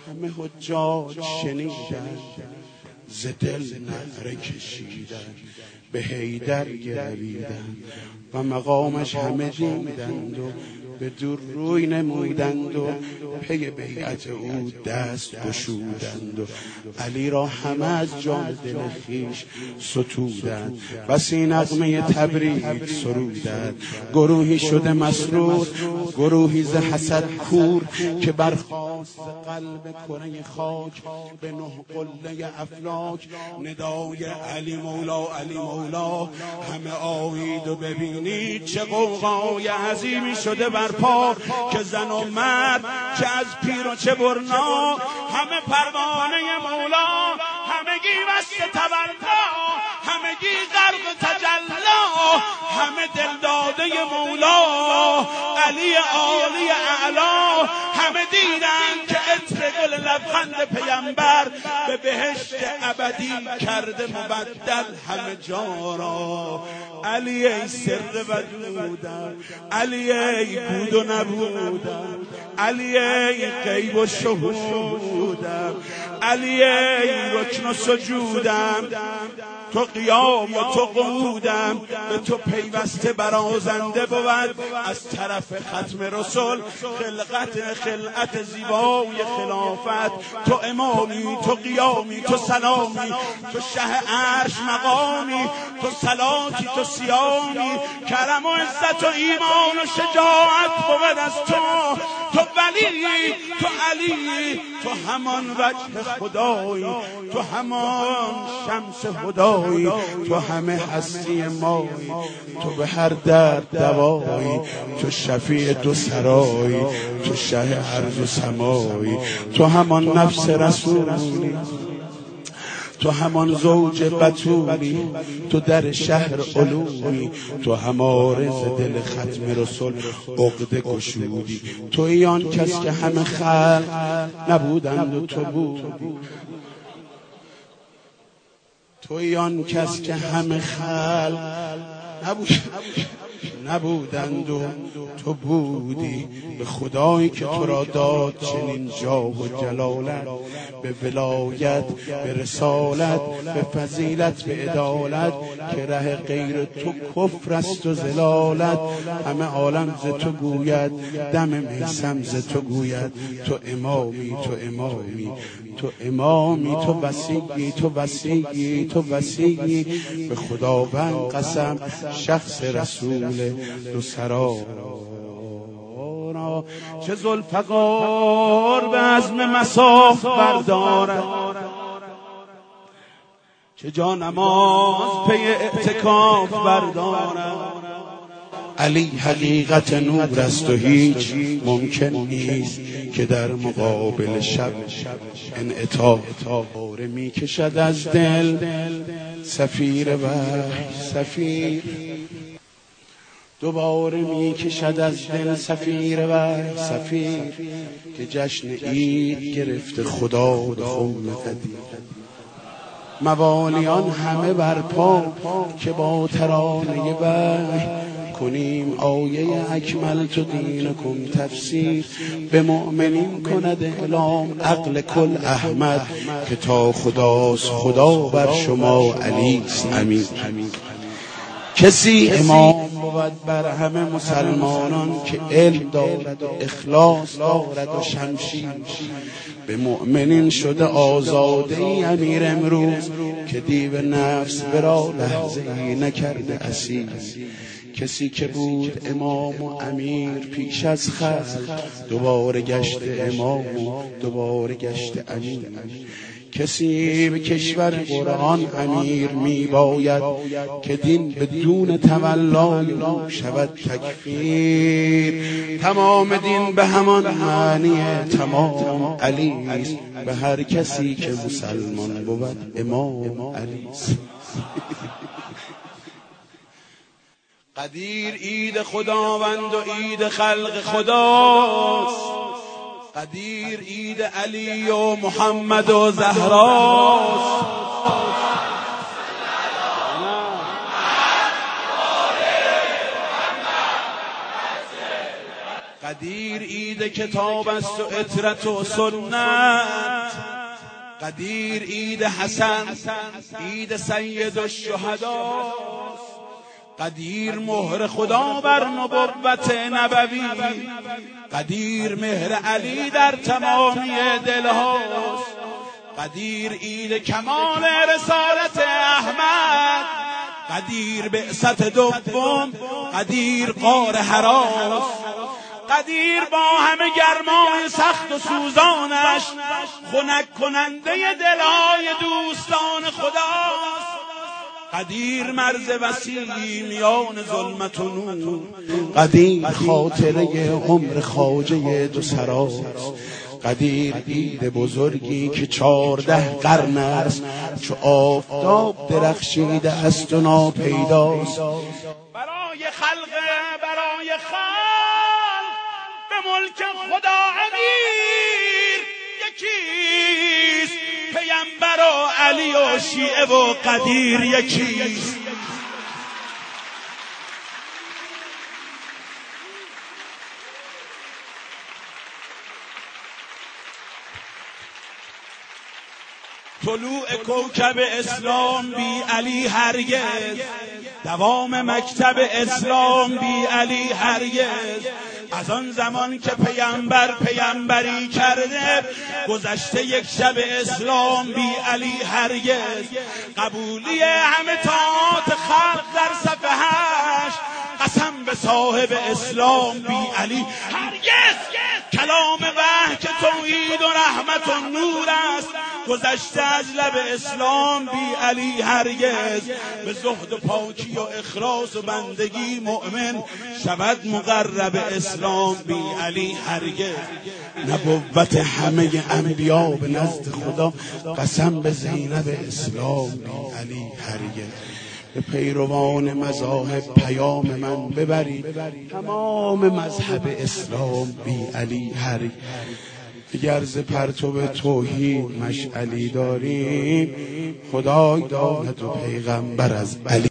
همه حجاج شنیدن، ز دل نعره کشیدن، به حیدر گرویدن و مقامش همه دیدند و به دور روی نمودند و پی بیعت او دست گشودند و علی را همه از جان دل خویش ستودند. بسی نغمه تبریک سرودند، گروهی شده مسرور، گروهی ز حسد کور، که برخاست قلب کره خاک به نه قله افلاک ندای علی مولا علی مولا. همه آیید و ببینید چه غوغای عظیمی شده برپا، که زن و مرد، چه از پیر و چه برنا، همه پروانه مولا، همگی وصل تولا، همگی غرق تجلا، همه دلداده مولا علی عالی اعلا. همه دیدن که عطر گل لبخند پیمبر به بهشت ابدی کرده مبدل همه جا را. علی ای سر وجودم، علی ای بود و نبودم، علی ای غیب و شهودم، علی ای رکن و سجودم، تو قیام و تو قعودم، به تو پیوسته برازنده بود از طرف ختم رسول خلعت زیبای خلافت. تو امامی، تو قیامی، تو سلامی، تو شه عرش مقامی، تو صلاتی، تو صیامی، کرم و عزت و ایمان و شجاعت بود از تو. تو ولی، تو علی، تو همان وجه خدایی، تو همان شمس هدایی، تو همه هستی مایی، تو به هر درد دوایی، تو شفیع دو سرایی، تو شه ارض و سمایی، تو همان نفس رسولی، تو همان زوج بتولی، تو در شهر علومی، تو هماره ز دل ختم رسول عقده گشودی. تویی آن کس که همه خلق نبودند و تو بودی، تویی آن کس که همه خلق نبودند و تو بودی. به خدایی که تو را داد چنین جاه و جلالت، به ولایت، به رسالت، به فضیلت، به عدالت، که ره غیر تو کفر است و ضلالت. همه عالم ز تو گوید، دم میثم ز تو گوید، تو امامی، تو امامی، تو امامی، تو وسیعی، تو وسیعی، تو وسیعی. به خداوند قسم شخص رسول دو سرا. چه ذوالفقار به عزم مساف بردارد، چه جانماز پی اعتکاف بردارد. علی حقیقت نور است و هیچ ممکن نیست که در مقابل شب انعطاف می کشد از دل سفیر وحی سفیر. دوباره می کشد از دل سفیر وحی سفیر، که جشن عید گرفته خدا به خم قدیر. موالیان همه برپا که با ترانه وحی کنیم آیه اکملت دینکم تفسیر. به مؤمنین کند اعلام عقل کل احمد، که تا خداست خدا بر شما علیست امیر. کسی امام بود بر همه مسلمانان که علم دارد و اخلاص دارد و شمشیر. به مؤمنین شده آزاده ای امیر امروز، که دیو نفس برا لحظه ای نکرده اسیر. کسی که بود امام و امیر پیش از خلق، دوباره گشت امام و دوباره گشت امیر. کسی به کشور قرآن امیر می باید، که دین بدون تولای او شود تکفیر. تمام دین به همان معنی تمام علی است، به هر کسی که مسلمان بود امام علی است. قدیر عید خداوند و عید خلق خداست، قدیر عید علی و محمد و زهراست. قدیر عید کتاب است و عترت و سنت، قدیر عید حسن، عید سید الشهدا، قدیر مهر خدا بر نبوت نبوی، قدیر مهر علی در تمامی دلهاست، قدیر عید کمال رسالت احمد، قدیر بعثت دوم، قدیر غار حراست، قدیر با همه گرمای سخت و سوزانش خنک کننده دلهای دوستان خداست، قدیر مرز وسیع میان ظلمت و نور، قدیر خاطره عمر خواجه دو سراست، قدیر عید بزرگی که 14 قرن است چو آفتاب درخشیده است و ناپیداست. برای خلق به ملک خدا امیر یکیست، پیامبر و علی و شیعه و قدیر یکیست. طلوع کوکب اسلام بی علی هرگز، دوام مکتب اسلام بی علی هرگز. از آن زمان که پیامبری کرده گذشته یک شب اسلام بی علی هرگز. قبولی همه طاعات خلق در صفحه‌اش، قسم به صاحب اسلام بی علی هرگز. کلام وحی که توحید و رحمت و نور است، گذشته از لب اسلام بی علی هرگز. به زهد و پاکی و اخلاص و بندگی مؤمن شود مقرب اسلام بی علی هرگز. نبوت همه انبیا به نزد خدا، قسم به زینب اسلام بی علی هرگز. به پیروان مذاهب پیام من ببرید، تمام مذهب اسلام بی علی هرگز. اگر ز پرتو توحید مشعلی داریم، خدای داند و پیغمبر از علی.